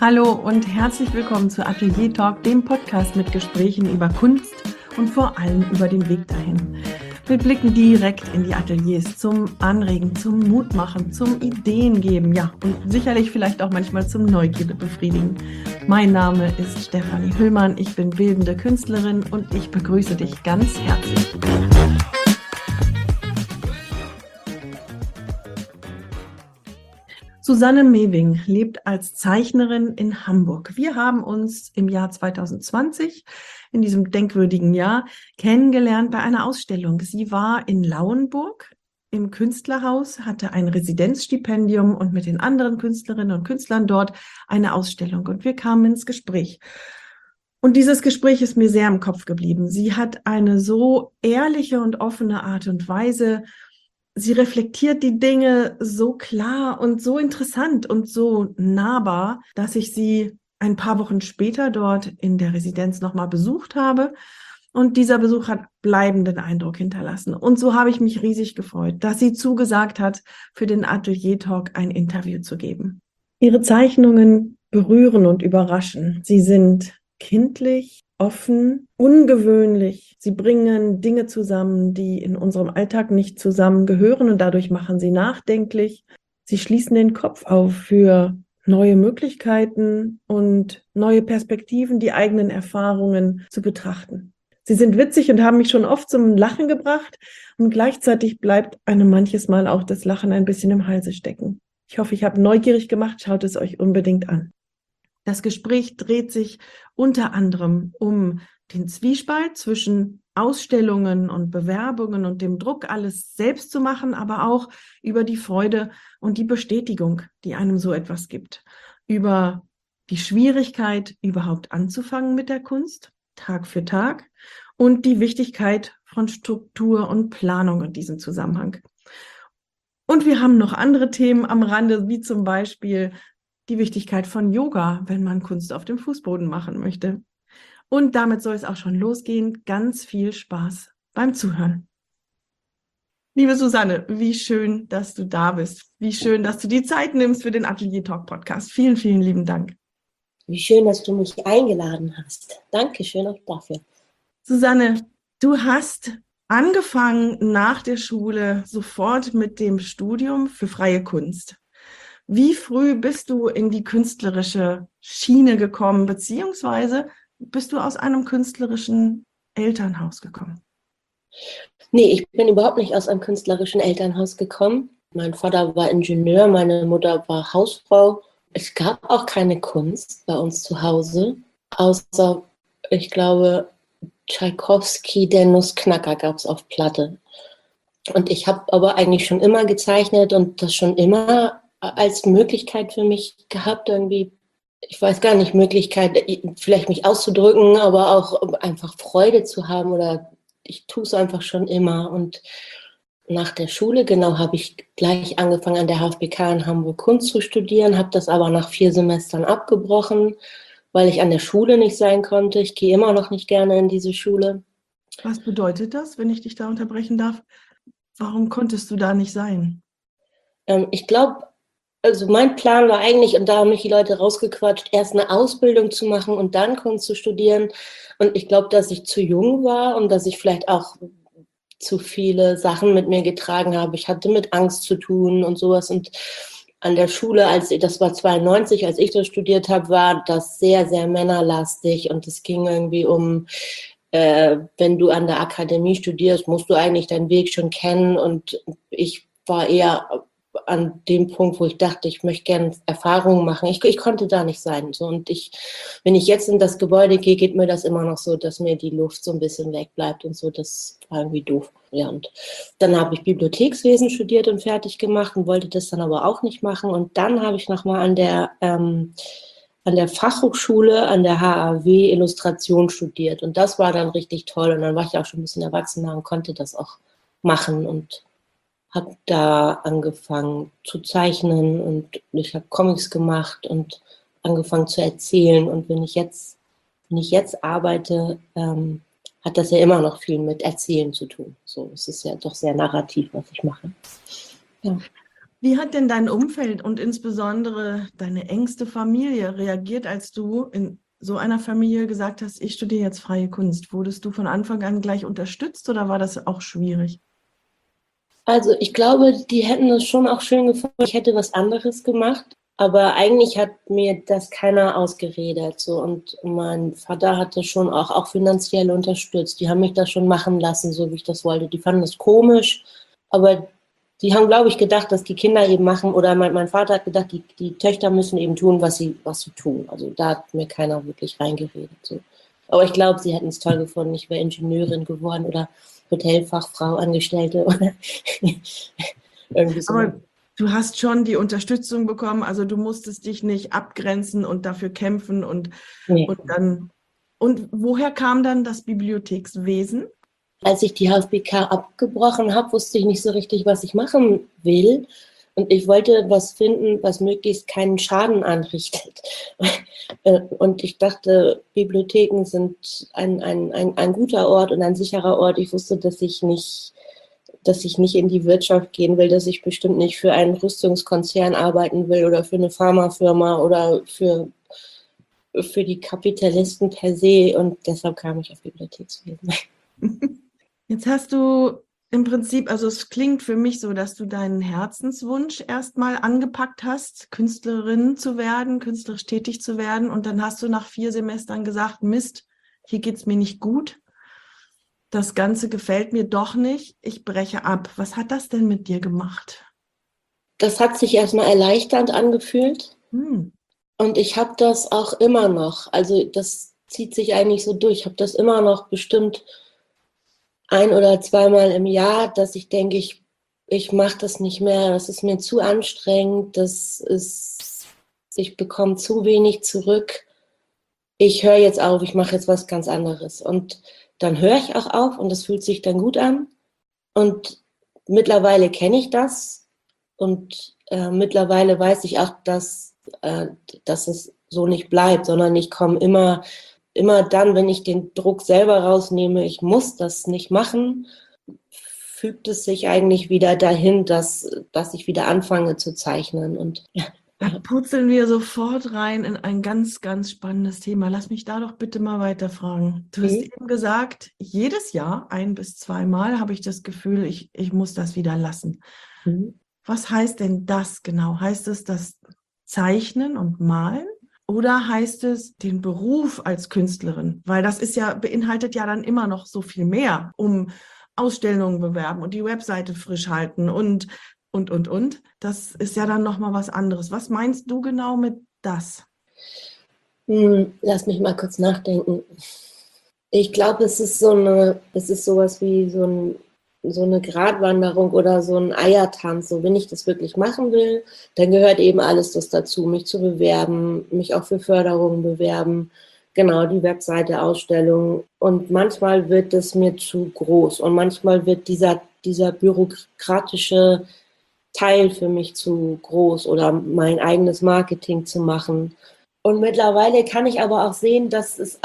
Hallo und herzlich willkommen zu Atelier Talk, dem Podcast mit Gesprächen über Kunst und vor allem über den Weg dahin. Wir blicken direkt in die Ateliers zum Anregen, zum Mutmachen, zum Ideengeben, ja, und sicherlich vielleicht auch manchmal zum Neugierde befriedigen. Mein Name ist Stefanie Hüllmann, ich bin bildende Künstlerin und ich begrüße dich ganz herzlich. Susanne Mewing lebt als Zeichnerin in Hamburg. Wir haben uns im Jahr 2020, in diesem denkwürdigen Jahr, kennengelernt bei einer Ausstellung. Sie war in Lauenburg im Künstlerhaus, hatte ein Residenzstipendium und mit den anderen Künstlerinnen und Künstlern dort eine Ausstellung. Und wir kamen ins Gespräch. Und dieses Gespräch ist mir sehr im Kopf geblieben. Sie hat eine so ehrliche und offene Art und Weise. Sie reflektiert die Dinge so klar und so interessant und so nahbar, dass ich sie ein paar Wochen später dort in der Residenz nochmal besucht habe. Und dieser Besuch hat bleibenden Eindruck hinterlassen. Und so habe ich mich riesig gefreut, dass sie zugesagt hat, für den Atelier Talk ein Interview zu geben. Ihre Zeichnungen berühren und überraschen. Sie sind kindlich, offen, ungewöhnlich. Sie bringen Dinge zusammen, die in unserem Alltag nicht zusammengehören und dadurch machen sie nachdenklich. Sie schließen den Kopf auf für neue Möglichkeiten und neue Perspektiven, die eigenen Erfahrungen zu betrachten. Sie sind witzig und haben mich schon oft zum Lachen gebracht und gleichzeitig bleibt einem manches Mal auch das Lachen ein bisschen im Halse stecken. Ich hoffe, ich habe neugierig gemacht, schaut es euch unbedingt an. Das Gespräch dreht sich unter anderem um den Zwiespalt zwischen Ausstellungen und Bewerbungen und dem Druck, alles selbst zu machen, aber auch über die Freude und die Bestätigung, die einem so etwas gibt. Über die Schwierigkeit, überhaupt anzufangen mit der Kunst, Tag für Tag, und die Wichtigkeit von Struktur und Planung in diesem Zusammenhang. Und wir haben noch andere Themen am Rande, wie zum Beispiel die Wichtigkeit von Yoga, wenn man Kunst auf dem Fußboden machen möchte. Und damit soll es auch schon losgehen. Ganz viel Spaß beim Zuhören. Liebe Susanne, wie schön, dass du da bist. Wie schön, dass du die Zeit nimmst für den Atelier Talk Podcast. Vielen, vielen lieben Dank. Wie schön, dass du mich eingeladen hast. Dankeschön auch dafür. Susanne, du hast angefangen nach der Schule sofort mit dem Studium für freie Kunst. Wie früh bist du in die künstlerische Schiene gekommen, beziehungsweise bist du aus einem künstlerischen Elternhaus gekommen? Nee, ich bin überhaupt nicht aus einem künstlerischen Elternhaus gekommen. Mein Vater war Ingenieur, meine Mutter war Hausfrau. Es gab auch keine Kunst bei uns zu Hause, außer, ich glaube, Tschaikowski, der Nussknacker gab es auf Platte. Und ich habe aber eigentlich schon immer gezeichnet und das schon immer als Möglichkeit für mich gehabt, irgendwie, ich weiß gar nicht, Möglichkeit, vielleicht mich auszudrücken, aber auch einfach Freude zu haben, oder ich tue es einfach schon immer. Und nach der Schule, genau, habe ich gleich angefangen, an der HFBK in Hamburg Kunst zu studieren, habe das aber nach 4 Semestern abgebrochen, weil ich an der Schule nicht sein konnte. Ich gehe immer noch nicht gerne in diese Schule. Was bedeutet das, wenn ich dich da unterbrechen darf? Warum konntest du da nicht sein? Ich glaube, also mein Plan war eigentlich, und da haben mich die Leute rausgequatscht, erst eine Ausbildung zu machen und dann Kunst zu studieren. Und ich glaube, dass ich zu jung war und dass ich vielleicht auch zu viele Sachen mit mir getragen habe. Ich hatte mit Angst zu tun und sowas. Und an der Schule, das war 92, als ich das studiert habe, war das sehr, sehr männerlastig. Und es ging irgendwie um, wenn du an der Akademie studierst, musst du eigentlich deinen Weg schon kennen. Und ich war eher an dem Punkt, wo ich dachte, ich möchte gerne Erfahrungen machen. Ich konnte da nicht sein. So. Und wenn ich jetzt in das Gebäude gehe, geht mir das immer noch so, dass mir die Luft so ein bisschen wegbleibt und so. Das war irgendwie doof. Ja, und dann habe ich Bibliothekswesen studiert und fertig gemacht und wollte das dann aber auch nicht machen. Und dann habe ich nochmal an der Fachhochschule, an der HAW Illustration studiert. Und das war dann richtig toll. Und dann war ich auch schon ein bisschen erwachsener und konnte das auch machen und habe da angefangen zu zeichnen und ich habe Comics gemacht und angefangen zu erzählen. Und wenn ich jetzt arbeite, hat das ja immer noch viel mit Erzählen zu tun. So, es ist ja doch sehr narrativ, was ich mache. Ja. Wie hat denn dein Umfeld und insbesondere deine engste Familie reagiert, als du in so einer Familie gesagt hast, ich studiere jetzt freie Kunst? Wurdest du von Anfang an gleich unterstützt oder war das auch schwierig? Also ich glaube, die hätten es schon auch schön gefunden, ich hätte was anderes gemacht. Aber eigentlich hat mir das keiner ausgeredet. So. Und mein Vater hat das schon auch finanziell unterstützt. Die haben mich das schon machen lassen, so wie ich das wollte. Die fanden das komisch, aber die haben, glaube ich, gedacht, dass die Kinder eben machen, oder mein Vater hat gedacht, die Töchter müssen eben tun, was sie tun. Also da hat mir keiner wirklich reingeredet. So. Aber ich glaube, sie hätten es toll gefunden. Ich wäre Ingenieurin geworden oder Hotelfachfrau, Angestellte oder irgendwie so. Aber du hast schon die Unterstützung bekommen, also du musstest dich nicht abgrenzen und dafür kämpfen Nee. und dann. Und woher kam dann das Bibliothekswesen? Als ich die HFBK abgebrochen habe, wusste ich nicht so richtig, was ich machen will. Und ich wollte was finden, was möglichst keinen Schaden anrichtet. Und ich dachte, Bibliotheken sind ein guter Ort und ein sicherer Ort. Ich wusste, dass ich nicht in die Wirtschaft gehen will, dass ich bestimmt nicht für einen Rüstungskonzern arbeiten will oder für eine Pharmafirma oder für die Kapitalisten per se. Und deshalb kam ich auf Bibliothekswesen. Jetzt hast du im Prinzip, also es klingt für mich so, dass du deinen Herzenswunsch erstmal angepackt hast, Künstlerin zu werden, künstlerisch tätig zu werden. Und dann hast du nach 4 Semestern gesagt, Mist, hier geht's mir nicht gut. Das Ganze gefällt mir doch nicht. Ich breche ab. Was hat das denn mit dir gemacht? Das hat sich erstmal erleichternd angefühlt. Hm. Und ich habe das auch immer noch. Also das zieht sich eigentlich so durch. Ich habe das immer noch bestimmt 1- oder zweimal im Jahr, dass ich denke, ich mache das nicht mehr. Das ist mir zu anstrengend. Ich bekomme zu wenig zurück. Ich höre jetzt auf. Ich mache jetzt was ganz anderes. Und dann höre ich auch auf und das fühlt sich dann gut an. Und mittlerweile kenne ich das. Und mittlerweile weiß ich auch, dass es so nicht bleibt, sondern ich komme immer dann, wenn ich den Druck selber rausnehme, ich muss das nicht machen, fügt es sich eigentlich wieder dahin, dass ich wieder anfange zu zeichnen. Und Da purzeln wir sofort rein in ein ganz, ganz spannendes Thema. Lass mich da doch bitte mal weiterfragen. Du hast eben gesagt, jedes Jahr 1- bis 2-mal habe ich das Gefühl, ich muss das wieder lassen. Was heißt denn das genau? Heißt es das Zeichnen und Malen? Oder heißt es den Beruf als Künstlerin? Weil das beinhaltet ja dann immer noch so viel mehr, um Ausstellungen bewerben und die Webseite frisch halten und. Das ist ja dann nochmal was anderes. Was meinst du genau mit das? Lass mich mal kurz nachdenken. Ich glaube, es ist sowas wie so eine Gratwanderung oder so ein Eiertanz. So, wenn ich das wirklich machen will, dann gehört eben alles das dazu, mich zu bewerben, mich auch für Förderungen bewerben, genau, die Webseite, Ausstellung. Und manchmal wird es mir zu groß und manchmal wird dieser bürokratische Teil für mich zu groß oder mein eigenes Marketing zu machen. Und mittlerweile kann ich aber auch sehen, dass es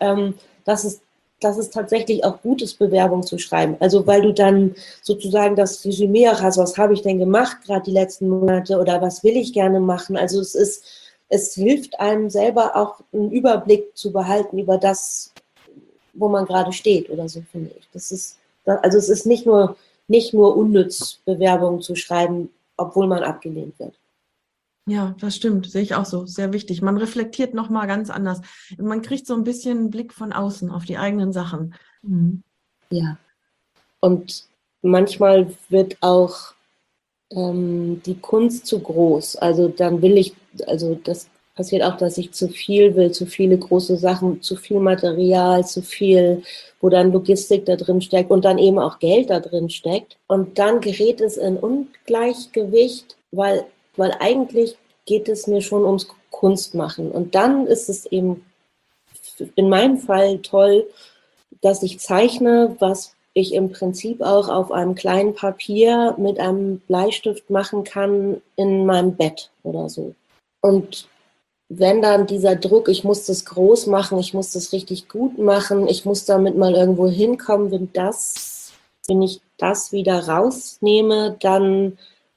tatsächlich auch gut ist, Bewerbung zu schreiben. Also weil du dann sozusagen das Resümee auch hast, was habe ich denn gemacht gerade die letzten Monate oder was will ich gerne machen. Also es hilft einem selber auch einen Überblick zu behalten über das, wo man gerade steht oder so, finde ich. Also es ist nicht nur unnütz, Bewerbungen zu schreiben, obwohl man abgelehnt wird. Ja, das stimmt, sehe ich auch so. Sehr wichtig. Man reflektiert nochmal ganz anders. Man kriegt so ein bisschen einen Blick von außen auf die eigenen Sachen. Ja. Und manchmal wird auch die Kunst zu groß. Also dann das passiert auch, dass ich zu viel will, zu viele große Sachen, zu viel Material, zu viel, wo dann Logistik da drin steckt und dann eben auch Geld da drin steckt. Und dann gerät es in Ungleichgewicht, weil eigentlich geht es mir schon ums Kunstmachen. Und dann ist es eben in meinem Fall toll, dass ich zeichne, was ich im Prinzip auch auf einem kleinen Papier mit einem Bleistift machen kann in meinem Bett oder so. Und wenn dann dieser Druck, ich muss das groß machen, ich muss das richtig gut machen, ich muss damit mal irgendwo hinkommen, wenn ich das wieder rausnehme, dann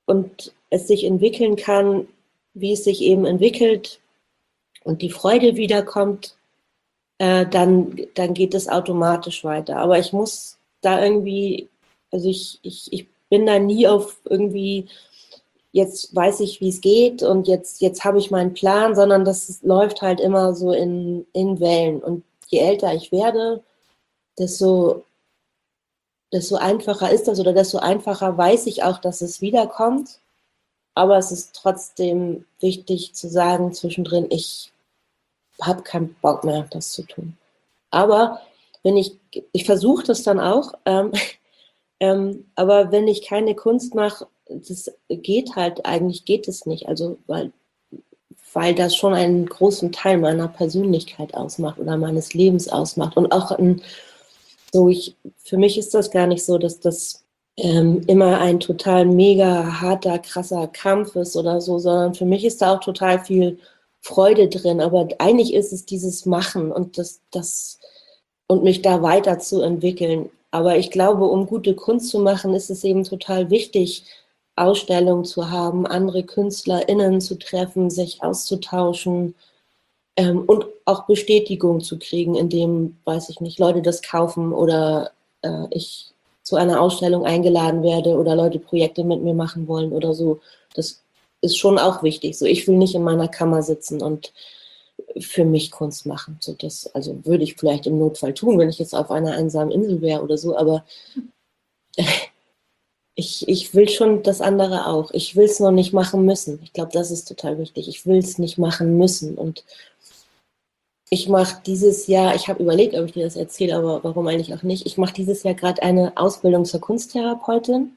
und es sich entwickeln kann, wie es sich eben entwickelt und die Freude wiederkommt, dann geht es automatisch weiter. Aber ich muss da irgendwie, also ich bin da nie auf irgendwie, jetzt weiß ich, wie es geht und jetzt habe ich meinen Plan, sondern das läuft halt immer so in Wellen. Und je älter ich werde, desto einfacher ist das oder desto einfacher weiß ich auch, dass es wiederkommt. Aber es ist trotzdem wichtig zu sagen zwischendrin, ich habe keinen Bock mehr, das zu tun. Aber wenn ich versuche das dann auch, aber wenn ich keine Kunst mache, das geht halt, eigentlich geht es nicht. Also, weil das schon einen großen Teil meiner Persönlichkeit ausmacht oder meines Lebens ausmacht. Und auch für mich ist das gar nicht so, dass das immer ein total mega harter, krasser Kampf ist oder so, sondern für mich ist da auch total viel Freude drin. Aber eigentlich ist es dieses Machen und und mich da weiterzuentwickeln. Aber ich glaube, um gute Kunst zu machen, ist es eben total wichtig, Ausstellungen zu haben, andere KünstlerInnen zu treffen, sich auszutauschen und auch Bestätigung zu kriegen, indem, weiß ich nicht, Leute das kaufen oder ich zu einer Ausstellung eingeladen werde oder Leute Projekte mit mir machen wollen oder so. Das ist schon auch wichtig. So, ich will nicht in meiner Kammer sitzen und für mich Kunst machen. So, also würde ich vielleicht im Notfall tun, wenn ich jetzt auf einer einsamen Insel wäre oder so, aber ich will schon das andere auch. Ich will es noch nicht machen müssen. Ich glaube, das ist total wichtig. Ich will es nicht machen müssen. Und ich mache dieses Jahr, ich habe überlegt, ob ich dir das erzähle, aber warum eigentlich auch nicht. Ich mache dieses Jahr gerade eine Ausbildung zur Kunsttherapeutin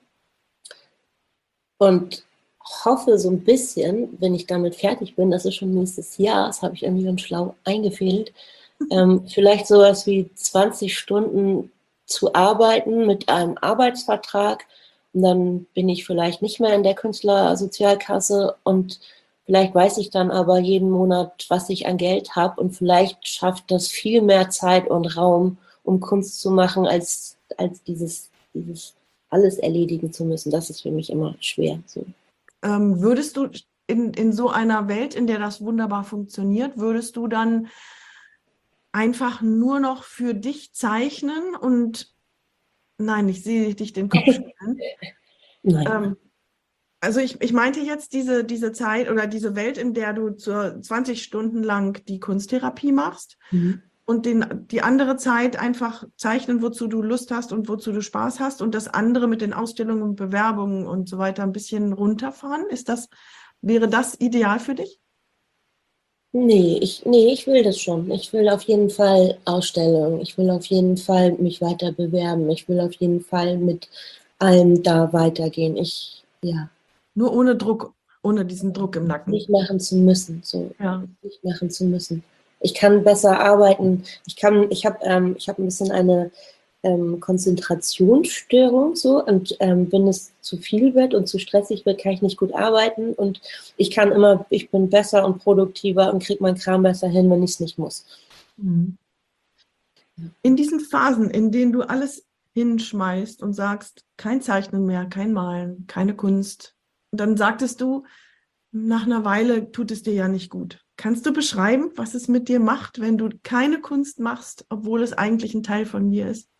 und hoffe so ein bisschen, wenn ich damit fertig bin, das ist schon nächstes Jahr, das habe ich irgendwie ganz schlau eingefädelt, vielleicht sowas wie 20 Stunden zu arbeiten mit einem Arbeitsvertrag und dann bin ich vielleicht nicht mehr in der Künstlersozialkasse und vielleicht weiß ich dann aber jeden Monat, was ich an Geld habe und vielleicht schafft das viel mehr Zeit und Raum, um Kunst zu machen, als dieses alles erledigen zu müssen. Das ist für mich immer schwer. So. Würdest du in so einer Welt, in der das wunderbar funktioniert, würdest du dann einfach nur noch für dich zeichnen und nein, ich sehe dich den Kopf schütteln. Nein. Also ich meinte jetzt diese Zeit oder diese Welt, in der du 20 Stunden lang die Kunsttherapie machst und die andere Zeit einfach zeichnen, wozu du Lust hast und wozu du Spaß hast und das andere mit den Ausstellungen und Bewerbungen und so weiter ein bisschen runterfahren. Wäre das ideal für dich? Nee, ich will das schon. Ich will auf jeden Fall Ausstellungen. Ich will auf jeden Fall mich weiter bewerben. Ich will auf jeden Fall mit allem da weitergehen. Ja. Nur ohne Druck, ohne diesen Druck im Nacken. Nicht machen zu müssen. So. Ja. Nicht machen zu müssen. Ich kann besser arbeiten. Ich habe ein bisschen eine Konzentrationsstörung so und wenn es zu viel wird und zu stressig wird, kann ich nicht gut arbeiten und ich bin besser und produktiver und kriege meinen Kram besser hin, wenn ich es nicht muss. In diesen Phasen, in denen du alles hinschmeißt und sagst, kein Zeichnen mehr, kein Malen, keine Kunst, und dann sagtest du, nach einer Weile tut es dir ja nicht gut. Kannst du beschreiben, was es mit dir macht, wenn du keine Kunst machst, obwohl es eigentlich ein Teil von dir ist?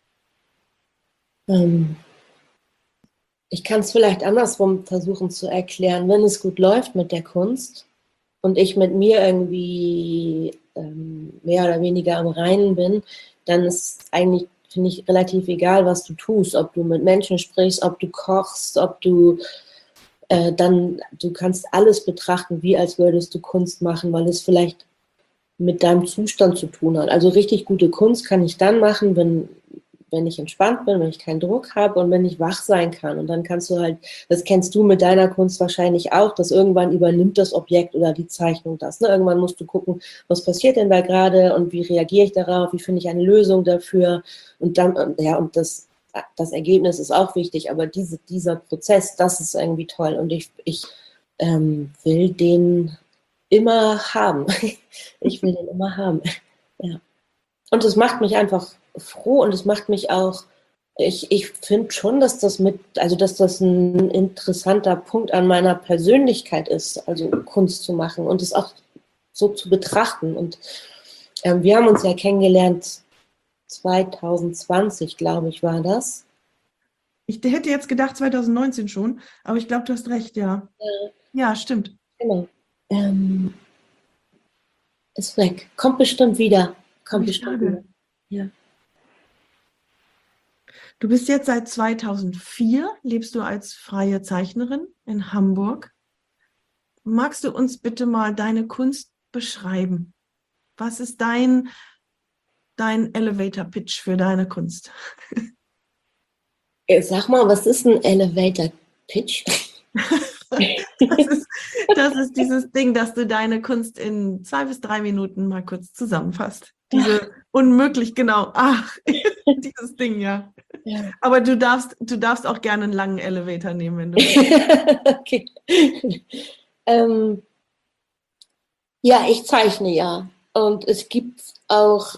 Ich kann es vielleicht andersrum versuchen zu erklären. Wenn es gut läuft mit der Kunst und ich mit mir irgendwie mehr oder weniger am Reinen bin, dann ist eigentlich, finde ich, relativ egal, was du tust. Ob du mit Menschen sprichst, ob du kochst, ob du du kannst alles betrachten, wie als würdest du Kunst machen, weil es vielleicht mit deinem Zustand zu tun hat. Also richtig gute Kunst kann ich dann machen, wenn ich entspannt bin, wenn ich keinen Druck habe und wenn ich wach sein kann. Und dann kannst du halt, das kennst du mit deiner Kunst wahrscheinlich auch, dass irgendwann übernimmt das Objekt oder die Zeichnung das. Ne? Irgendwann musst du gucken, was passiert denn da gerade und wie reagiere ich darauf, wie finde ich eine Lösung dafür. Und dann, ja, und das Ergebnis ist auch wichtig, aber dieser Prozess, das ist irgendwie toll. Und ich will den immer haben. Ich will den immer haben. Ja. Und es macht mich einfach froh und es macht mich auch Ich finde schon, dass dass das ein interessanter Punkt an meiner Persönlichkeit ist, also Kunst zu machen und es auch so zu betrachten. Und wir haben uns ja kennengelernt 2020, glaube ich, war das. Ich hätte jetzt gedacht 2019 schon, aber ich glaube, du hast recht, ja. Ja, stimmt. Genau. Ist weg. Kommt bestimmt wieder. Kommt Wie bestimmt wieder. schade. Ja. Du bist jetzt seit 2004, lebst du als freie Zeichnerin in Hamburg. Magst du uns bitte mal deine Kunst beschreiben? Was ist dein Elevator-Pitch für deine Kunst? Sag mal, was ist ein Elevator Pitch? Das ist dieses Ding, dass du deine Kunst in 2 bis 3 Minuten mal kurz zusammenfasst. Diese unmöglich genau. Ach, dieses Ding, ja. Ja. Aber du darfst auch gerne einen langen Elevator nehmen, wenn du willst. Okay. Ja, ich zeichne ja. Und es gibt auch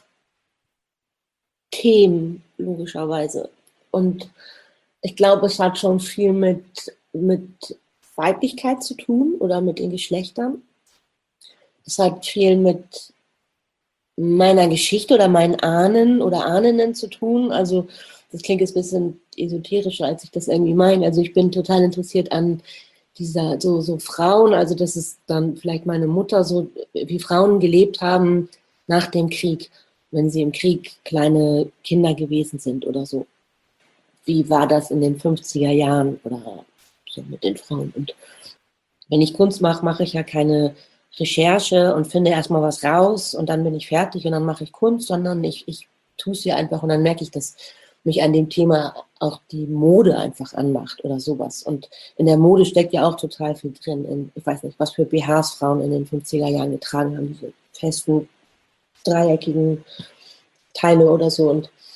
Themen, logischerweise. Und ich glaube, es hat schon viel mit Weiblichkeit zu tun oder mit den Geschlechtern. Es hat viel mit meiner Geschichte oder meinen Ahnen oder Ahnen zu tun. Also das klingt jetzt ein bisschen esoterischer, als ich das irgendwie meine. Also ich bin total interessiert an dieser so Frauen, also das ist dann vielleicht meine Mutter, so wie Frauen gelebt haben nach dem Krieg, wenn sie im Krieg kleine Kinder gewesen sind oder so. Wie war das in den 50er Jahren oder so mit den Frauen? Und wenn ich Kunst mache, mache ich ja keine Recherche und finde erstmal was raus und dann bin ich fertig und dann mache ich Kunst, sondern ich tue es hier einfach und dann merke ich, dass mich an dem Thema auch die Mode einfach anmacht oder sowas. Und in der Mode steckt ja auch total viel drin. Ich weiß nicht, was für BHs Frauen in den 50er Jahren getragen haben, diese festen, dreieckigen Teile oder so.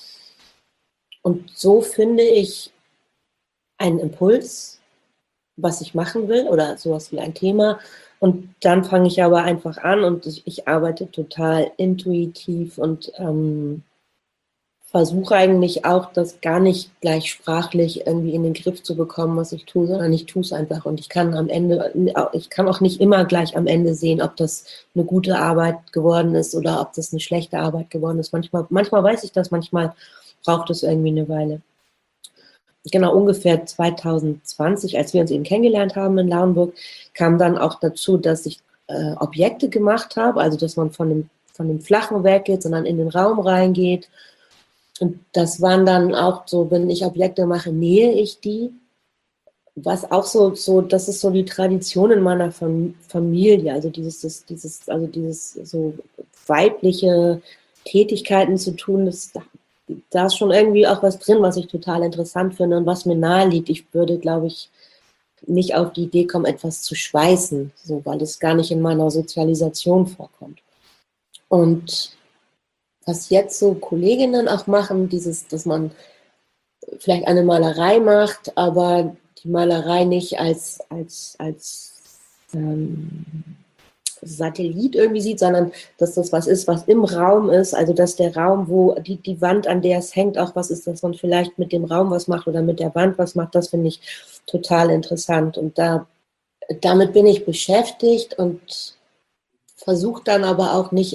Und so finde ich einen Impuls, was ich machen will oder sowas wie ein Thema. Und dann fange ich aber einfach an und ich arbeite total intuitiv und versuche eigentlich auch, das gar nicht gleich sprachlich irgendwie in den Griff zu bekommen, was ich tue, sondern ich tue es einfach. Und ich kann auch nicht immer gleich am Ende sehen, ob das eine gute Arbeit geworden ist oder ob das eine schlechte Arbeit geworden ist. Manchmal weiß ich das, manchmal braucht es irgendwie eine Weile. Genau, ungefähr 2020, als wir uns eben kennengelernt haben in Lauenburg, kam dann auch dazu, dass ich Objekte gemacht habe, also dass man von dem Flachen weggeht, sondern in den Raum reingeht. Und das waren dann auch so, wenn ich Objekte mache, nähe ich die. Was auch so, das ist so die Tradition in meiner Familie, also dieses so weibliche Tätigkeiten zu tun, da ist schon irgendwie auch was drin, was ich total interessant finde und was mir nahe liegt. Ich würde, glaube ich, nicht auf die Idee kommen, etwas zu schweißen, so, weil es gar nicht in meiner Sozialisation vorkommt. Und was jetzt so Kolleginnen auch machen, dass man vielleicht eine Malerei macht, aber die Malerei nicht als Satellit irgendwie sieht, sondern dass das was ist, was im Raum ist, also dass der Raum, wo die Wand, an der es hängt, auch was ist, dass man vielleicht mit dem Raum was macht oder mit der Wand was macht, das finde ich total interessant. Und damit bin ich beschäftigt und versuche dann aber auch nicht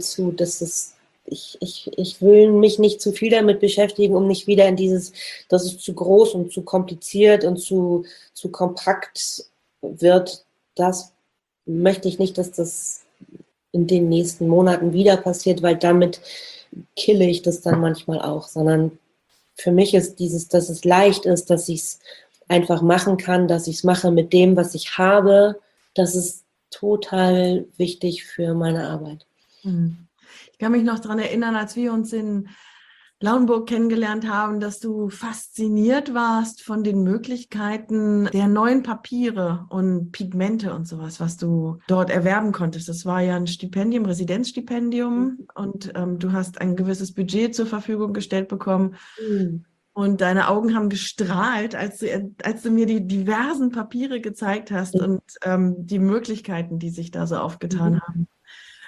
ich will mich nicht zu viel damit beschäftigen, um nicht wieder in dass es zu groß und zu kompliziert und zu kompakt wird. Das möchte ich nicht, dass das in den nächsten Monaten wieder passiert, weil damit kille ich das dann manchmal auch, sondern für mich ist dass es leicht ist, dass ich es einfach machen kann, dass ich es mache mit dem, was ich habe, das ist total wichtig für meine Arbeit. Ich kann mich noch daran erinnern, als wir uns in Lauenburg kennengelernt haben, dass du fasziniert warst von den Möglichkeiten der neuen Papiere und Pigmente und sowas, was du dort erwerben konntest. Das war ja ein Stipendium, Residenzstipendium, und du hast ein gewisses Budget zur Verfügung gestellt bekommen. Und deine Augen haben gestrahlt, als du mir die diversen Papiere gezeigt hast und die Möglichkeiten, die sich da so aufgetan haben.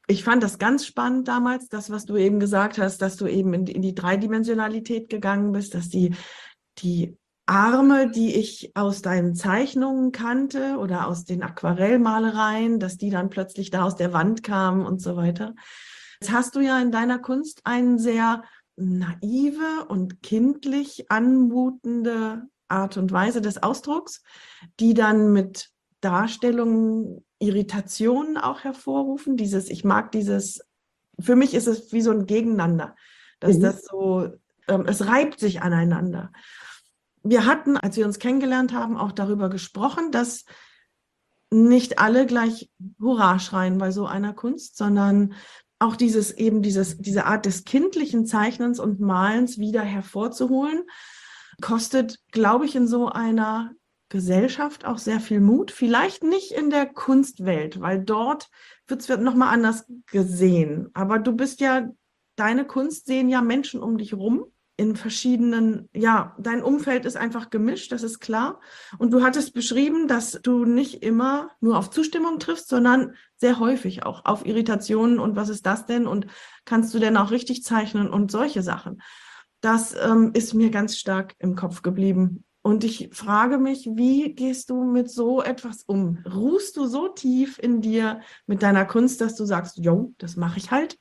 ich fand das ganz spannend damals, das, was du eben gesagt hast, dass du eben in die Dreidimensionalität gegangen bist, dass die Arme, die ich aus deinen Zeichnungen kannte oder aus den Aquarellmalereien, dass die dann plötzlich da aus der Wand kamen und so weiter. Jetzt hast du ja in deiner Kunst eine sehr naive und kindlich anmutende Art und Weise des Ausdrucks, die dann mit Darstellungen Irritationen auch hervorrufen. Ich mag für mich ist es wie so ein Gegeneinander, dass Mhm. das so, es reibt sich aneinander. Wir hatten, als wir uns kennengelernt haben, auch darüber gesprochen, dass nicht alle gleich Hurra schreien bei so einer Kunst, sondern auch diese Art des kindlichen Zeichnens und Malens wieder hervorzuholen, kostet, glaube ich, in so einer Gesellschaft auch sehr viel Mut. Vielleicht nicht in der Kunstwelt, weil dort wird nochmal anders gesehen. Aber deine Kunst sehen ja Menschen um dich rum in verschiedenen, ja, dein Umfeld ist einfach gemischt, das ist klar. Und du hattest beschrieben, dass du nicht immer nur auf Zustimmung triffst, sondern sehr häufig auch auf Irritationen und was ist das denn und kannst du denn auch richtig zeichnen und solche Sachen. Das ist mir ganz stark im Kopf geblieben. Und ich frage mich, wie gehst du mit so etwas um? Ruhst du so tief in dir mit deiner Kunst, dass du sagst, jo, das mache ich halt?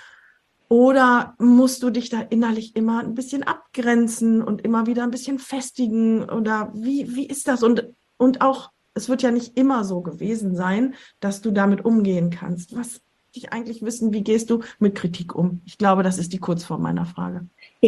Oder musst du dich da innerlich immer ein bisschen abgrenzen und immer wieder ein bisschen festigen? Oder wie ist das? Und auch, es wird ja nicht immer so gewesen sein, dass du damit umgehen kannst. Was ich eigentlich wissen, wie gehst du mit Kritik um? Ich glaube, das ist die Kurzform meiner Frage.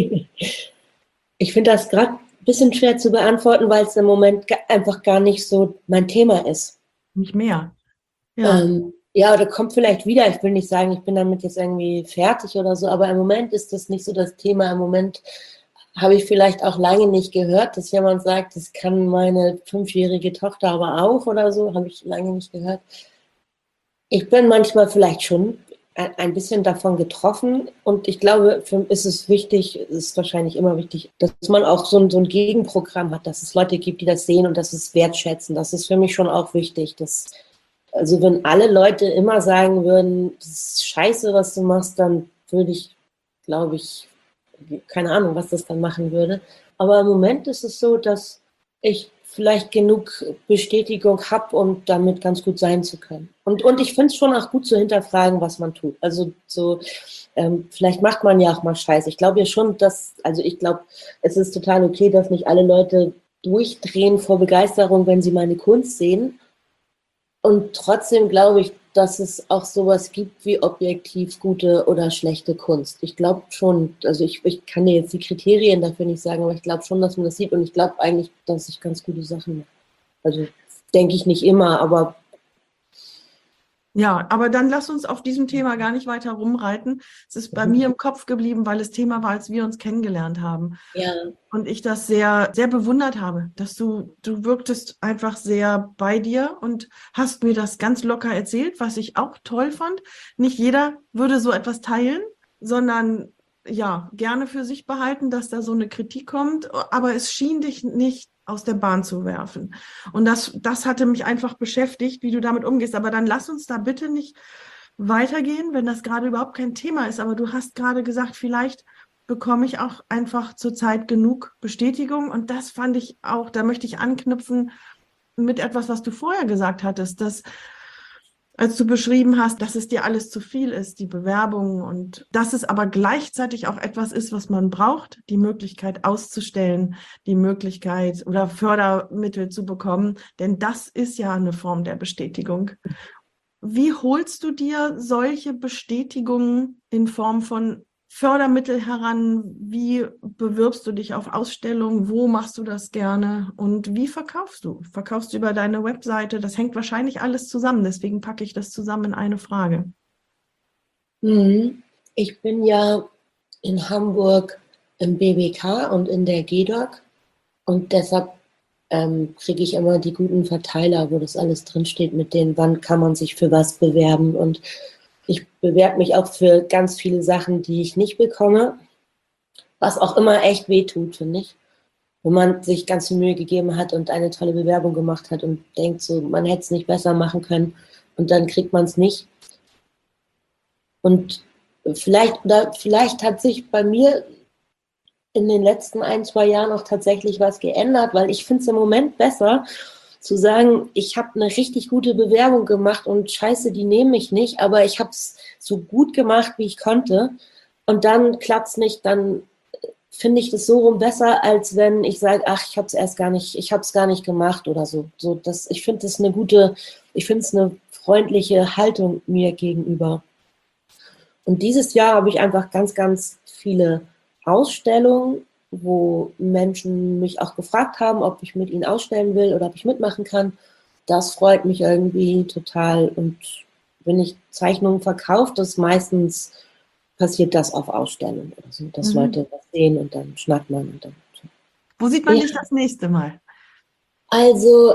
Ich finde das gerade ein bisschen schwer zu beantworten, weil es im Moment einfach gar nicht so mein Thema ist. Nicht mehr. Ja. Ja, oder kommt vielleicht wieder. Ich will nicht sagen, ich bin damit jetzt irgendwie fertig oder so, aber im Moment ist das nicht so das Thema. Im Moment habe ich vielleicht auch lange nicht gehört, dass jemand sagt, das kann meine 5-jährige Tochter aber auch oder so, habe ich lange nicht gehört. Ich bin manchmal vielleicht schon ein bisschen davon getroffen und ich glaube, ist es wichtig, ist wahrscheinlich immer wichtig, dass man auch so ein Gegenprogramm hat, dass es Leute gibt, die das sehen und das es wertschätzen. Das ist für mich schon auch wichtig. Also wenn alle Leute immer sagen würden, das ist scheiße, was du machst, dann würde ich, glaube ich, keine Ahnung, was das dann machen würde. Aber im Moment ist es so, dass ich vielleicht genug Bestätigung habe, um damit ganz gut sein zu können. Und ich finde es schon auch gut zu hinterfragen, was man tut. Also so, vielleicht macht man ja auch mal Scheiße. Ich glaube ja schon, ich glaube, es ist total okay, dass nicht alle Leute durchdrehen vor Begeisterung, wenn sie meine Kunst sehen. Und trotzdem glaube ich, dass es auch sowas gibt wie objektiv gute oder schlechte Kunst. Ich glaube schon, also ich kann dir jetzt die Kriterien dafür nicht sagen, aber ich glaube schon, dass man das sieht und ich glaube eigentlich, dass ich ganz gute Sachen mache. Also denke ich nicht immer, aber Ja, aber dann lass uns auf diesem Thema gar nicht weiter rumreiten. Es ist bei mir im Kopf geblieben, weil es Thema war, als wir uns kennengelernt haben. ja. Und ich das sehr, sehr bewundert habe, dass du wirktest einfach sehr bei dir und hast mir das ganz locker erzählt, was ich auch toll fand. Nicht jeder würde so etwas teilen, sondern ja, gerne für sich behalten, dass da so eine Kritik kommt, aber es schien dich nicht aus der Bahn zu werfen. Und das hatte mich einfach beschäftigt, wie du damit umgehst. Aber dann lass uns da bitte nicht weitergehen, wenn das gerade überhaupt kein Thema ist. Aber du hast gerade gesagt, vielleicht bekomme ich auch einfach zurzeit genug Bestätigung. Und das fand ich auch, da möchte ich anknüpfen mit etwas, was du vorher gesagt hattest, dass als du beschrieben hast, dass es dir alles zu viel ist, die Bewerbungen und dass es aber gleichzeitig auch etwas ist, was man braucht, die Möglichkeit auszustellen, die Möglichkeit oder Fördermittel zu bekommen, denn das ist ja eine Form der Bestätigung. Wie holst du dir solche Bestätigungen in Form von Fördermittel heran? Wie bewirbst du dich auf Ausstellungen? Wo machst du das gerne? Und wie verkaufst du? Verkaufst du über deine Webseite? Das hängt wahrscheinlich alles zusammen. Deswegen packe ich das zusammen in eine Frage. Ich bin ja in Hamburg im BBK und in der GEDOC und deshalb kriege ich immer die guten Verteiler, wo das alles drinsteht mit denen, wann kann man sich für was bewerben. Und ich bewerbe mich auch für ganz viele Sachen, die ich nicht bekomme, was auch immer echt wehtut, finde ich. Wenn man sich ganz viel Mühe gegeben hat und eine tolle Bewerbung gemacht hat und denkt so, man hätte es nicht besser machen können und dann kriegt man es nicht. Und vielleicht hat sich bei mir in den letzten 1-2 Jahren auch tatsächlich was geändert, weil ich finde es im Moment besser, zu sagen, ich habe eine richtig gute Bewerbung gemacht und scheiße, die nehmen mich nicht, aber ich habe es so gut gemacht, wie ich konnte und dann klappt es nicht, dann finde ich das so rum besser, als wenn ich sage, ach, ich habe es gar nicht gemacht oder so. Ich finde es eine freundliche Haltung mir gegenüber. Und dieses Jahr habe ich einfach ganz, ganz viele Ausstellungen, wo Menschen mich auch gefragt haben, ob ich mit ihnen ausstellen will oder ob ich mitmachen kann. Das freut mich irgendwie total. Und wenn ich Zeichnungen verkaufe, das meistens passiert das auf Ausstellungen oder so, dass Leute was sehen und dann schnackt man und dann. Wo sieht man dich das nächste Mal? Also,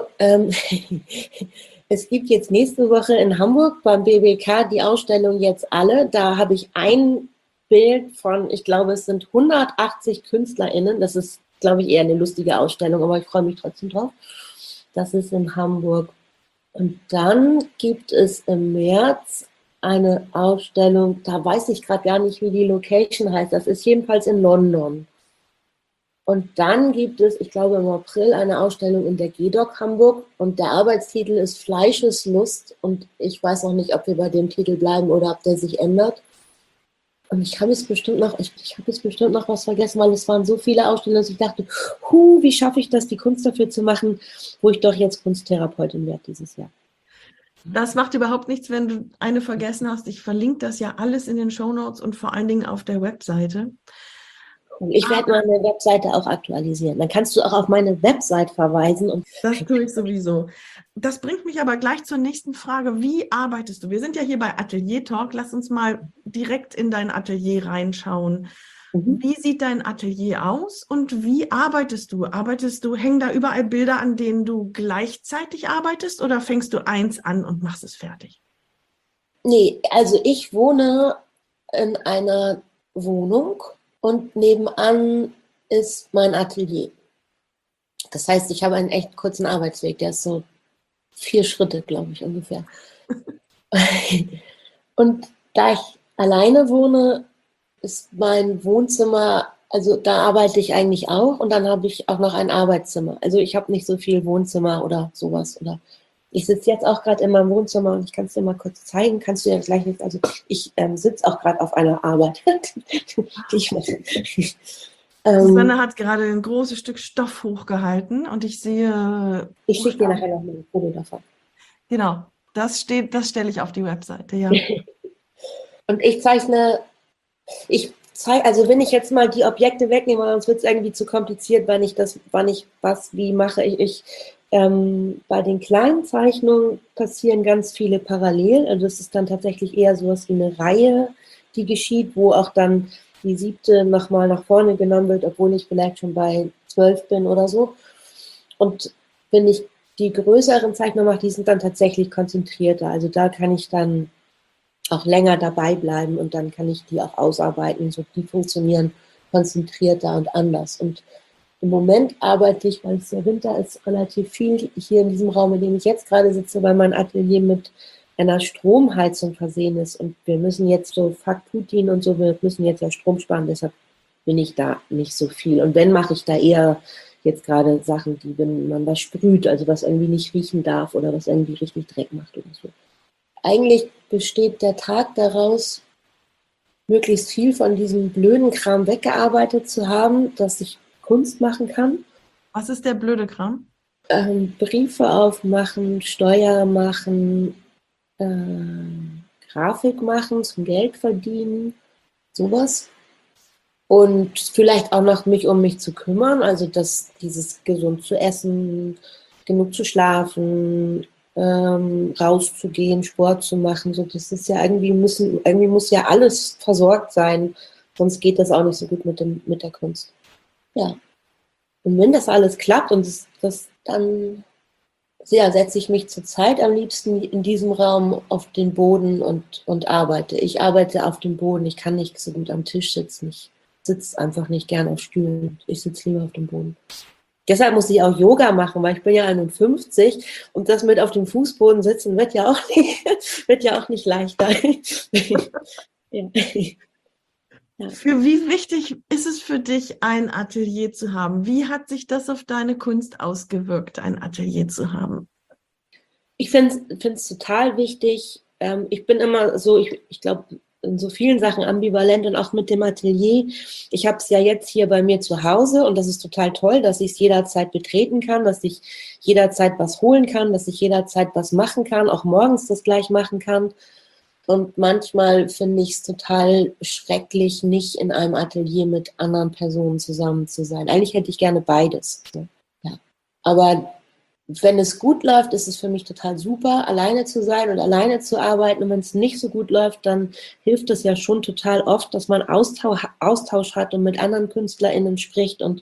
es gibt jetzt nächste Woche in Hamburg beim BBK die Ausstellung Jetzt alle. Da habe ich ein Bild von, ich glaube, es sind 180 KünstlerInnen. Das ist, glaube ich, eher eine lustige Ausstellung, aber ich freue mich trotzdem drauf. Das ist in Hamburg. Und dann gibt es im März eine Ausstellung, da weiß ich gerade gar nicht, wie die Location heißt. Das ist jedenfalls in London. Und dann gibt es, ich glaube im April, eine Ausstellung in der GEDOC Hamburg und der Arbeitstitel ist Fleischeslust und ich weiß noch nicht, ob wir bei dem Titel bleiben oder ob der sich ändert. Und ich habe jetzt bestimmt noch was vergessen, weil es waren so viele Ausstellungen, dass ich dachte, wie schaffe ich das, die Kunst dafür zu machen, wo ich doch jetzt Kunsttherapeutin werde dieses Jahr. Das macht überhaupt nichts, wenn du eine vergessen hast. Ich verlinke das ja alles in den Shownotes und vor allen Dingen auf der Webseite. Ich werde meine Webseite auch aktualisieren. Dann kannst du auch auf meine Website verweisen. Das tue ich sowieso. Das bringt mich aber gleich zur nächsten Frage. Wie arbeitest du? Wir sind ja hier bei Atelier Talk. Lass uns mal direkt in dein Atelier reinschauen. Wie sieht dein Atelier aus und wie arbeitest du? Hängen da überall Bilder, an denen du gleichzeitig arbeitest oder fängst du eins an und machst es fertig? Nee, also ich wohne in einer Wohnung und nebenan ist mein Atelier. Das heißt, ich habe einen echt kurzen Arbeitsweg, der ist so 4 Schritte, glaube ich, ungefähr. Und da ich alleine wohne, ist mein Wohnzimmer, also da arbeite ich eigentlich auch und dann habe ich auch noch ein Arbeitszimmer. Also ich habe nicht so viel Wohnzimmer oder sowas. Oder ich sitze jetzt auch gerade in meinem Wohnzimmer und ich kann es dir mal kurz zeigen. Kannst du ja gleich nicht, also ich sitze auch gerade auf einer Arbeit. Susanne hat gerade ein großes Stück Stoff hochgehalten und ich sehe... Ich schicke dir nachher noch mal ein Foto davon. Genau, das stelle ich auf die Webseite, ja. Und ich zeichne, also wenn ich jetzt mal die Objekte wegnehme, sonst wird es irgendwie zu kompliziert, wann ich was wie mache. Bei den kleinen Zeichnungen passieren ganz viele parallel. Also das ist dann tatsächlich eher sowas wie eine Reihe, die geschieht, wo auch dann die 7. nochmal nach vorne genommen wird, obwohl ich vielleicht schon bei 12 bin oder so. Und wenn ich die größeren Zeichnungen mache, die sind dann tatsächlich konzentrierter. Also da kann ich dann auch länger dabei bleiben und dann kann ich die auch ausarbeiten. So, die funktionieren konzentrierter und anders. Und im Moment arbeite ich, weil es der Winter ist, relativ viel hier in diesem Raum, in dem ich jetzt gerade sitze, weil mein Atelier mit einer Stromheizung versehen ist. Und wir müssen jetzt so, fuck Putin und so, wir müssen jetzt ja Strom sparen, deshalb bin ich da nicht so viel. Und wenn, mache ich da eher jetzt gerade Sachen, die, wenn man was sprüht, also was irgendwie nicht riechen darf oder was irgendwie richtig Dreck macht oder so. Eigentlich besteht der Tag daraus, möglichst viel von diesem blöden Kram weggearbeitet zu haben, dass ich Kunst machen kann. Was ist der blöde Kram? Briefe aufmachen, Steuer machen, Grafik machen, zum Geld verdienen, sowas. Und vielleicht auch noch mich um mich zu kümmern, also dieses gesund zu essen, genug zu schlafen, rauszugehen, Sport zu machen, so, das ist ja irgendwie muss ja alles versorgt sein, sonst geht das auch nicht so gut mit der Kunst. Ja. Und wenn das alles klappt und dann setze ich mich zurzeit am liebsten in diesem Raum auf den Boden und arbeite. Ich arbeite auf dem Boden, ich kann nicht so gut am Tisch sitzen, ich sitze einfach nicht gern auf Stühlen, ich sitze lieber auf dem Boden. Deshalb muss ich auch Yoga machen, weil ich bin ja 51 und das mit auf dem Fußboden sitzen wird ja auch nicht leichter. Ja. Ja. Für wie wichtig ist es für dich, ein Atelier zu haben? Wie hat sich das auf deine Kunst ausgewirkt, ein Atelier zu haben? Ich finde es total wichtig. Ich bin immer so, ich glaube, in so vielen Sachen ambivalent und auch mit dem Atelier. Ich habe es ja jetzt hier bei mir zu Hause und das ist total toll, dass ich es jederzeit betreten kann, dass ich jederzeit was holen kann, dass ich jederzeit was machen kann, auch morgens das gleich machen kann. Und manchmal finde ich es total schrecklich, nicht in einem Atelier mit anderen Personen zusammen zu sein. Eigentlich hätte ich gerne beides. Ne? Ja. Aber wenn es gut läuft, ist es für mich total super, alleine zu sein und alleine zu arbeiten. Und wenn es nicht so gut läuft, dann hilft es ja schon total oft, dass man Austausch hat und mit anderen KünstlerInnen spricht. Und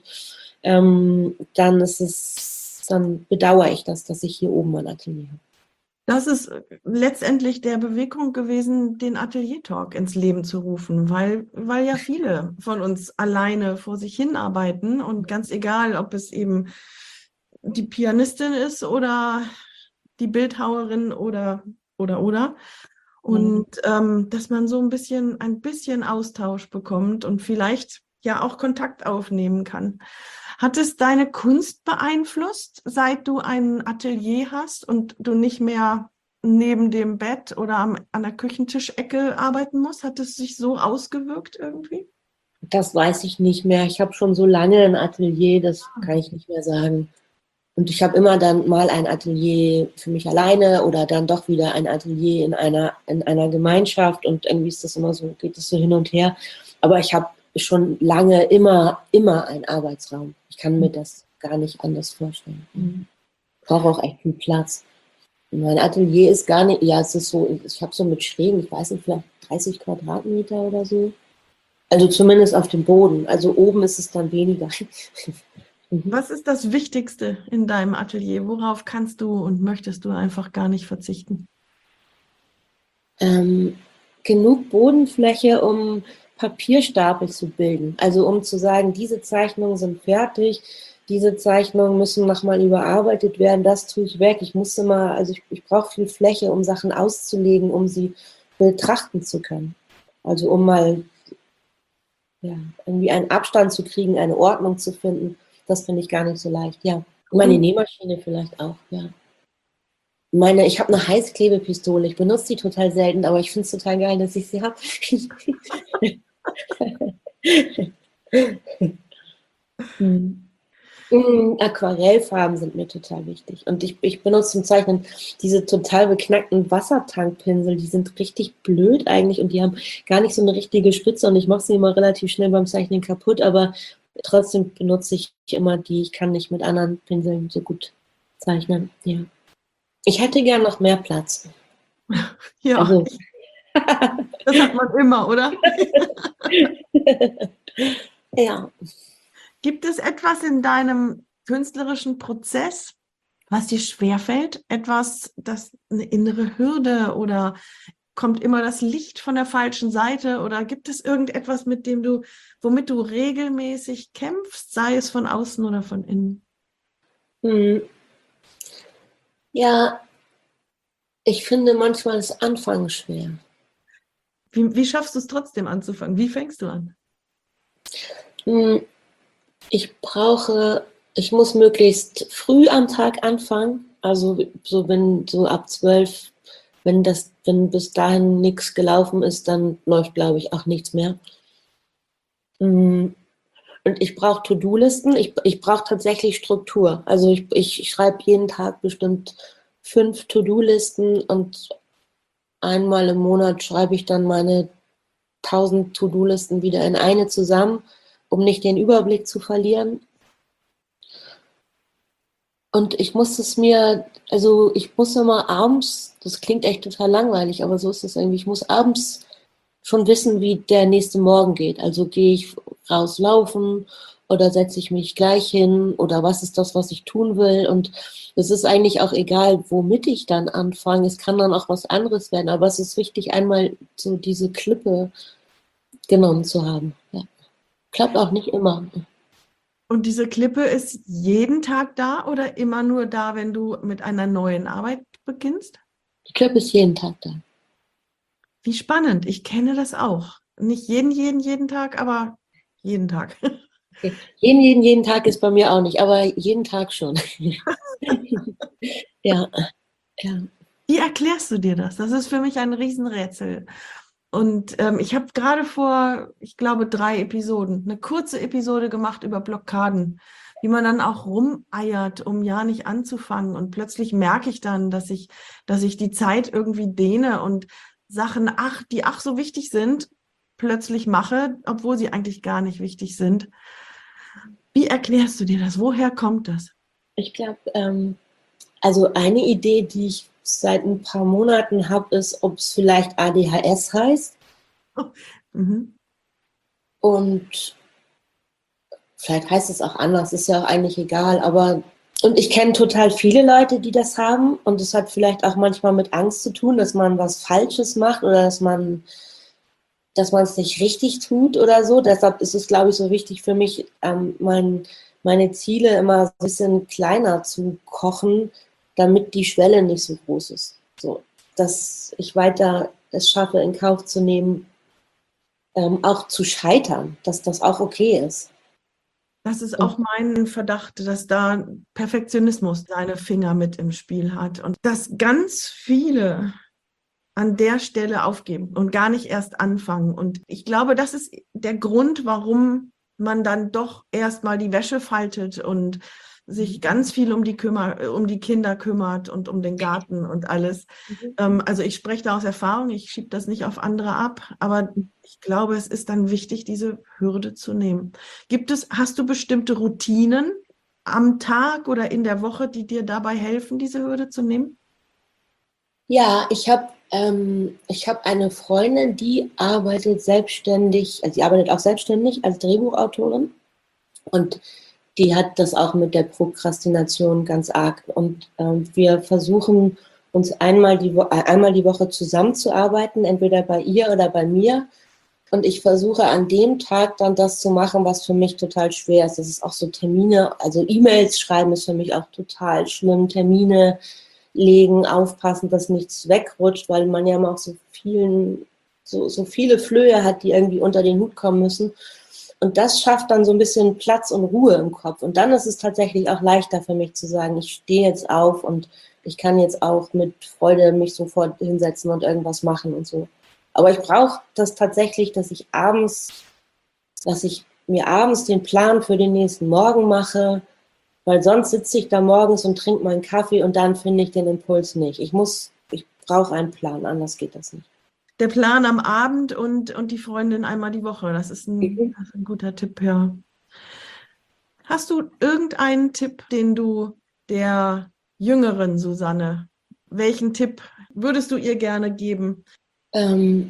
dann bedauere ich das, dass ich hier oben mein Atelier habe. Das ist letztendlich der Bewegung gewesen, den Atelier-Talk ins Leben zu rufen, weil ja viele von uns alleine vor sich hin arbeiten und ganz egal, ob es eben die Pianistin ist oder die Bildhauerin oder. Und dass man so ein bisschen Austausch bekommt und vielleicht ja auch Kontakt aufnehmen kann. Hat es deine Kunst beeinflusst, seit du ein Atelier hast und du nicht mehr neben dem Bett oder an der Küchentischecke arbeiten musst? Hat es sich so ausgewirkt irgendwie? Das weiß ich nicht mehr. Ich habe schon so lange ein Atelier, das kann ich nicht mehr sagen. Und ich habe immer dann mal ein Atelier für mich alleine oder dann doch wieder ein Atelier in einer Gemeinschaft und irgendwie ist das immer so, geht es so hin und her. Aber ich habe schon lange immer einen Arbeitsraum. Ich kann mir das gar nicht anders vorstellen. Ich brauche auch echt viel Platz. Mein Atelier ist gar nicht, ja, es ist so, ich habe so mit Schrägen, ich weiß nicht, vielleicht 30 Quadratmeter oder so. Also zumindest auf dem Boden. Also oben ist es dann weniger. Was ist das Wichtigste in deinem Atelier? Worauf kannst du und möchtest du einfach gar nicht verzichten? Genug Bodenfläche, um Papierstapel zu bilden. Also um zu sagen, diese Zeichnungen sind fertig, diese Zeichnungen müssen nochmal überarbeitet werden, das tue ich weg. Ich brauche viel Fläche, um Sachen auszulegen, um sie betrachten zu können. Also um mal irgendwie einen Abstand zu kriegen, eine Ordnung zu finden, das finde ich gar nicht so leicht, ja. Und meine Nähmaschine vielleicht auch, ja. Ich habe eine Heißklebepistole. Ich benutze die total selten, aber ich finde es total geil, dass ich sie habe. Aquarellfarben sind mir total wichtig. Und ich benutze zum Zeichnen diese total beknackten Wassertankpinsel. Die sind richtig blöd eigentlich und die haben gar nicht so eine richtige Spitze. Und ich mache sie immer relativ schnell beim Zeichnen kaputt, aber trotzdem benutze ich immer die. Ich kann nicht mit anderen Pinseln so gut zeichnen. Ja. Ich hätte gern noch mehr Platz. Ja, also. Das hat man immer, oder? Ja. Gibt es etwas in deinem künstlerischen Prozess, was dir schwerfällt? Etwas, das eine innere Hürde oder kommt immer das Licht von der falschen Seite? Oder gibt es irgendetwas, womit du regelmäßig kämpfst, sei es von außen oder von innen? Ja, ich finde manchmal das Anfangen schwer. Wie schaffst du es trotzdem anzufangen? Wie fängst du an? Ich muss möglichst früh am Tag anfangen, also so ab 12, wenn bis dahin nichts gelaufen ist, dann läuft, glaube ich, auch nichts mehr. Und ich brauche To-Do-Listen, ich brauche tatsächlich Struktur. Also ich schreibe jeden Tag bestimmt 5 To-Do-Listen und einmal im Monat schreibe ich dann meine 1000 To-Do-Listen wieder in eine zusammen, um nicht den Überblick zu verlieren. Und ich muss immer abends, das klingt echt total langweilig, aber so ist es irgendwie, ich muss abends schon wissen, wie der nächste Morgen geht. Also gehe ich rauslaufen oder setze ich mich gleich hin oder was ist das, was ich tun will. Und es ist eigentlich auch egal, womit ich dann anfange. Es kann dann auch was anderes werden, aber es ist wichtig, einmal so diese Klippe genommen zu haben. Ja. Klappt auch nicht immer. Und diese Klippe ist jeden Tag da oder immer nur da, wenn du mit einer neuen Arbeit beginnst? Die Klippe ist jeden Tag da. Wie spannend. Ich kenne das auch. Nicht jeden Tag, aber jeden Tag. Okay. Jeden Tag ist bei mir auch nicht, aber jeden Tag schon. Ja, ja. Wie erklärst du dir das? Das ist für mich ein Riesenrätsel. Und ich habe gerade vor, ich glaube, 3 Episoden, eine kurze Episode gemacht über Blockaden, wie man dann auch rumeiert, um ja nicht anzufangen. Und plötzlich merke ich dann, dass ich die Zeit irgendwie dehne und Sachen, die so wichtig sind, plötzlich mache, obwohl sie eigentlich gar nicht wichtig sind. Wie erklärst du dir das? Woher kommt das? Ich glaube, also eine Idee, die ich seit ein paar Monaten habe, ist, ob es vielleicht ADHS heißt. Mhm. Und vielleicht heißt es auch anders, ist ja auch eigentlich egal. Aber und ich kenne total viele Leute, die das haben. Und es hat vielleicht auch manchmal mit Angst zu tun, dass man was Falsches macht oder dass man es nicht richtig tut oder so. Deshalb ist es, glaube ich, so wichtig für mich, meine Ziele immer so ein bisschen kleiner zu kochen, damit die Schwelle nicht so groß ist. So, dass ich weiter es schaffe, in Kauf zu nehmen, auch zu scheitern, dass das auch okay ist. Das ist Und auch mein Verdacht, dass da Perfektionismus seine Finger mit im Spiel hat und dass ganz viele an der Stelle aufgeben und gar nicht erst anfangen. Und ich glaube, das ist der Grund, warum man dann doch erstmal die Wäsche faltet und sich ganz viel um die Kinder kümmert und um den Garten und alles. Also ich spreche da aus Erfahrung, ich schiebe das nicht auf andere ab, aber ich glaube, es ist dann wichtig, diese Hürde zu nehmen. Hast du bestimmte Routinen am Tag oder in der Woche, die dir dabei helfen, diese Hürde zu nehmen? ja, ich hab eine Freundin, die arbeitet selbstständig, also die arbeitet auch selbstständig als Drehbuchautorin und die hat das auch mit der Prokrastination ganz arg. Und wir versuchen uns einmal die Woche zusammenzuarbeiten, entweder bei ihr oder bei mir. Und ich versuche an dem Tag dann das zu machen, was für mich total schwer ist. Das ist auch so Termine, also E-Mails schreiben ist für mich auch total schlimm. Termine legen, aufpassen, dass nichts wegrutscht, weil man ja immer auch so viele Flöhe hat, die irgendwie unter den Hut kommen müssen. Und das schafft dann so ein bisschen Platz und Ruhe im Kopf. Und dann ist es tatsächlich auch leichter für mich zu sagen, ich stehe jetzt auf und ich kann jetzt auch mit Freude mich sofort hinsetzen und irgendwas machen und so. Aber ich brauche das tatsächlich, dass ich mir abends den Plan für den nächsten Morgen mache, weil sonst sitze ich da morgens und trinke meinen Kaffee und dann finde ich den Impuls nicht. Ich brauche einen Plan, anders geht das nicht. Der Plan am Abend und die Freundin einmal die Woche. Das ist ein guter Tipp, ja. Hast du irgendeinen Tipp, den du der jüngeren Susanne, welchen Tipp würdest du ihr gerne geben? Ähm,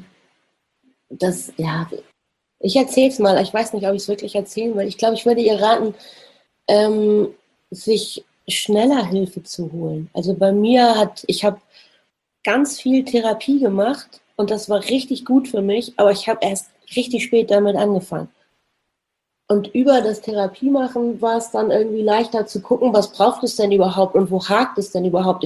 ja, ich erzähle es mal. Ich weiß nicht, ob ich es wirklich erzählen will. Ich glaube, ich würde ihr raten, ähm, sich schneller Hilfe zu holen. Also ich habe ganz viel Therapie gemacht und das war richtig gut für mich, aber ich habe erst richtig spät damit angefangen. Und über das Therapie machen war es dann irgendwie leichter zu gucken, was braucht es denn überhaupt und wo hakt es denn überhaupt.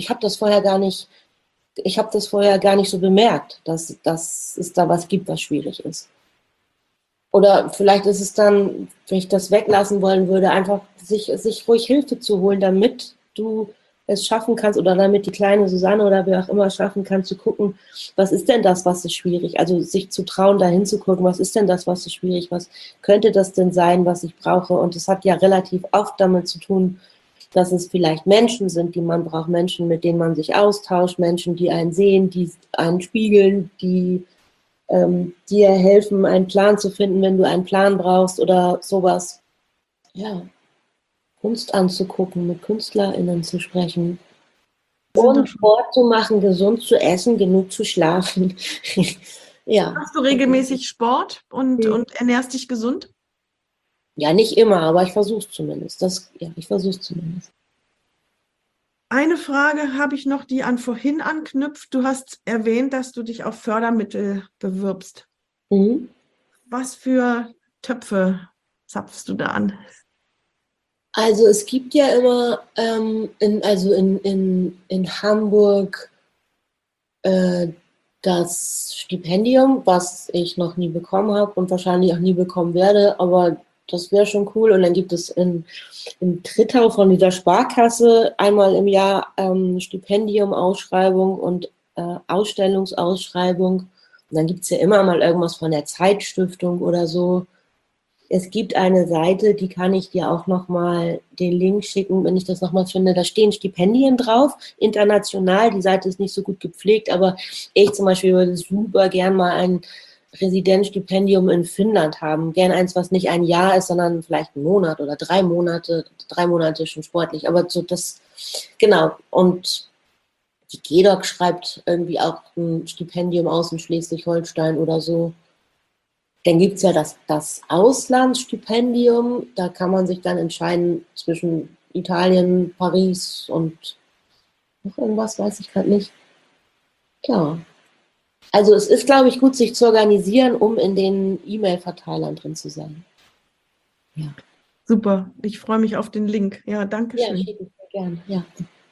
Ich habe das vorher gar nicht so bemerkt, dass es da was gibt, was schwierig ist. Oder vielleicht ist es dann, wenn ich das weglassen wollen würde, einfach sich ruhig Hilfe zu holen, damit du es schaffen kannst oder damit die kleine Susanne oder wer auch immer schaffen kann, zu gucken, was ist denn das, was ist schwierig? Also sich zu trauen, da hinzugucken, was ist denn das, was ist schwierig? Was könnte das denn sein, was ich brauche? Und es hat ja relativ oft damit zu tun, dass es vielleicht Menschen sind, die man braucht, Menschen, mit denen man sich austauscht, Menschen, die einen sehen, die einen spiegeln, die dir helfen, einen Plan zu finden, wenn du einen Plan brauchst oder sowas. Ja, Kunst anzugucken, mit KünstlerInnen zu sprechen Sind doch und schon. Sport zu machen, gesund zu essen, genug zu schlafen. Ja. Machst du regelmäßig Sport und ernährst dich gesund? Ja, nicht immer, aber ich versuche es zumindest. Ich versuche es zumindest. Eine Frage habe ich noch, die an vorhin anknüpft. Du hast erwähnt, dass du dich auf Fördermittel bewirbst. Mhm. Was für Töpfe zapfst du da an? Also es gibt ja immer in Hamburg das Stipendium, was ich noch nie bekommen habe und wahrscheinlich auch nie bekommen werde, aber das wäre schon cool. Und dann gibt es in Trittau von dieser Sparkasse einmal im Jahr Stipendium-Ausschreibung und Ausstellungsausschreibung. Und dann gibt es ja immer mal irgendwas von der Zeitstiftung oder so. Es gibt eine Seite, die kann ich dir auch nochmal den Link schicken, wenn ich das nochmal finde. Da stehen Stipendien drauf, international. Die Seite ist nicht so gut gepflegt, aber ich zum Beispiel würde super gern mal ein Residenzstipendium in Finnland haben. Gern eins, was nicht ein Jahr ist, sondern vielleicht einen Monat oder 3 Monate. 3 Monate ist schon sportlich, aber so das, genau. Und die GEDOC schreibt irgendwie auch ein Stipendium aus in Schleswig-Holstein oder so. Dann gibt es ja das Auslandsstipendium, da kann man sich dann entscheiden zwischen Italien, Paris und noch irgendwas, weiß ich gerade nicht. Ja, also es ist, glaube ich, gut, sich zu organisieren, um in den E-Mail-Verteilern drin zu sein. Ja. Super, ich freue mich auf den Link. Ja, danke Ja, schön. schicke ich sehr gern, ja.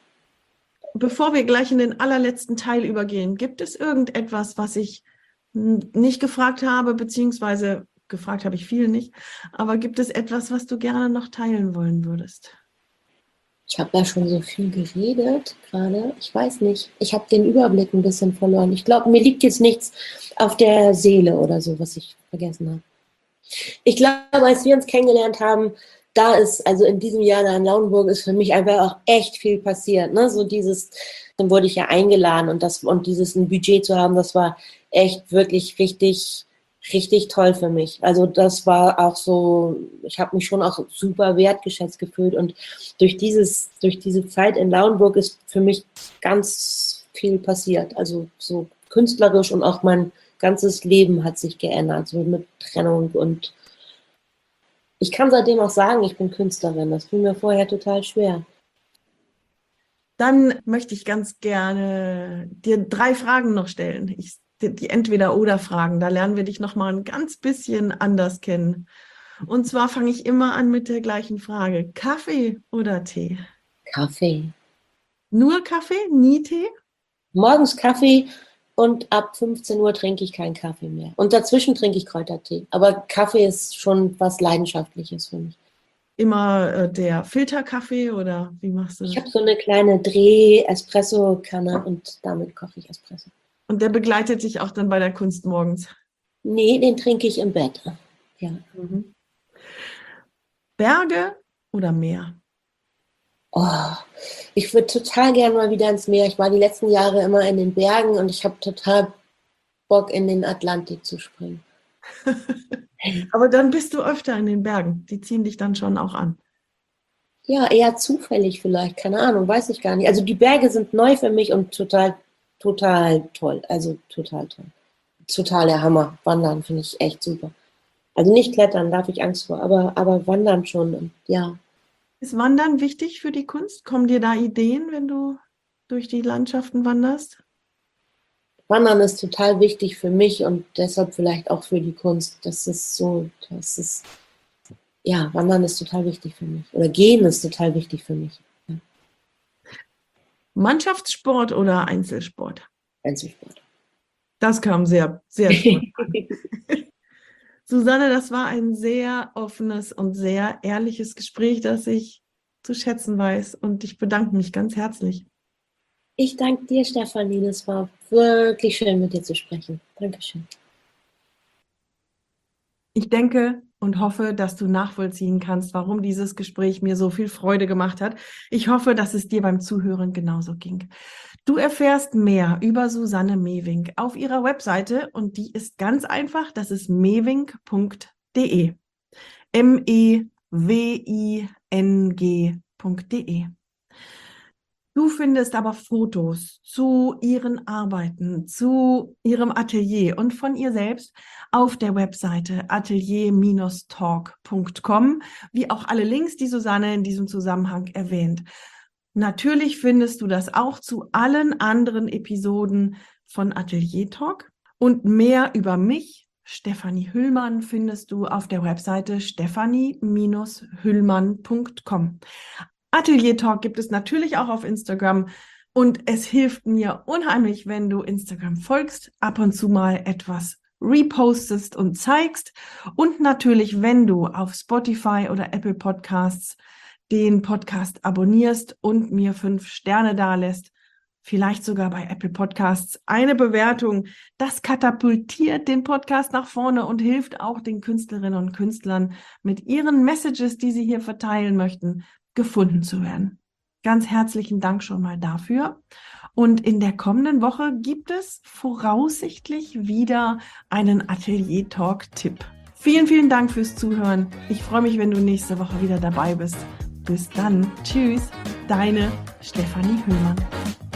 Bevor wir gleich in den allerletzten Teil übergehen, gibt es irgendetwas, was ich nicht gefragt habe, beziehungsweise gefragt habe ich viel nicht, aber gibt es etwas, was du gerne noch teilen wollen würdest? Ich habe ja schon so viel geredet gerade. Ich weiß nicht. Ich habe den Überblick ein bisschen verloren. Ich glaube, mir liegt jetzt nichts auf der Seele oder so, was ich vergessen habe. Ich glaube, als wir uns kennengelernt haben, da ist, also in diesem Jahr da in Lauenburg, ist für mich einfach auch echt viel passiert. Ne? So dieses, dann wurde ich ja eingeladen und dieses ein Budget zu haben, das war echt wirklich richtig, richtig toll für mich. Also das war auch so, ich habe mich schon auch super wertgeschätzt gefühlt und durch diese Zeit in Lauenburg ist für mich ganz viel passiert. Also so künstlerisch und auch mein ganzes Leben hat sich geändert, so mit Trennung und ich kann seitdem auch sagen, ich bin Künstlerin. Das fiel mir vorher total schwer. Dann möchte ich ganz gerne dir 3 Fragen noch stellen. Die Entweder-oder-Fragen. Da lernen wir dich noch mal ein ganz bisschen anders kennen. Und zwar fange ich immer an mit der gleichen Frage. Kaffee oder Tee? Kaffee. Nur Kaffee, nie Tee? Morgens Kaffee und ab 15 Uhr trinke ich keinen Kaffee mehr. Und dazwischen trinke ich Kräutertee. Aber Kaffee ist schon was Leidenschaftliches für mich. Immer der Filterkaffee oder wie machst du Ich das? habe so eine kleine Dreh-Espresso-Kanne und damit koche ich Espresso. Und der begleitet dich auch dann bei der Kunst morgens? Nee, den trinke ich im Bett. Ja. Mhm. Berge oder Meer? Oh, ich würde total gerne mal wieder ins Meer. Ich war die letzten Jahre immer in den Bergen und ich habe total Bock, in den Atlantik zu springen. Aber dann bist du öfter in den Bergen. Die ziehen dich dann schon auch an. Ja, eher zufällig vielleicht, keine Ahnung, weiß ich gar nicht. Also die Berge sind neu für mich und total, total toll. Also total toll. Total der Hammer. Wandern finde ich echt super. Also nicht klettern, da habe ich Angst vor, aber wandern schon. Und ja. Ist Wandern wichtig für die Kunst? Kommen dir da Ideen, wenn du durch die Landschaften wanderst? Wandern ist total wichtig für mich und deshalb vielleicht auch für die Kunst. Ja, Wandern ist total wichtig für mich. Oder Gehen ist total wichtig für mich. Ja. Mannschaftssport oder Einzelsport? Einzelsport. Das kam sehr, sehr spontan. Susanne, das war ein sehr offenes und sehr ehrliches Gespräch, das ich zu schätzen weiß. Und ich bedanke mich ganz herzlich. Ich danke dir, Stefanie. Das war wirklich schön, mit dir zu sprechen. Dankeschön. Ich denke und hoffe, dass du nachvollziehen kannst, warum dieses Gespräch mir so viel Freude gemacht hat. Ich hoffe, dass es dir beim Zuhören genauso ging. Du erfährst mehr über Susanne Mewing auf ihrer Webseite und die ist ganz einfach, das ist mewing.de. mewing.de. Du findest aber Fotos zu ihren Arbeiten, zu ihrem Atelier und von ihr selbst auf der Webseite atelier-talk.com, wie auch alle Links, die Susanne in diesem Zusammenhang erwähnt. Natürlich findest du das auch zu allen anderen Episoden von Atelier Talk und mehr über mich, Stefanie Hüllmann, findest du auf der Webseite stephanie-hüllmann.com. Atelier Talk gibt es natürlich auch auf Instagram Und es hilft mir unheimlich, wenn du Instagram folgst, ab und zu mal etwas repostest und zeigst. Und natürlich, wenn du auf Spotify oder Apple Podcasts den Podcast abonnierst und mir 5 Sterne dalässt, vielleicht sogar bei Apple Podcasts eine Bewertung. Das katapultiert den Podcast nach vorne und hilft auch den Künstlerinnen und Künstlern mit ihren Messages, die sie hier verteilen möchten, gefunden zu werden. Ganz herzlichen Dank schon mal dafür. Und in der kommenden Woche gibt es voraussichtlich wieder einen Atelier-Talk-Tipp. Vielen, vielen Dank fürs Zuhören. Ich freue mich, wenn du nächste Woche wieder dabei bist. Bis dann. Tschüss, deine Stefanie Höhmann.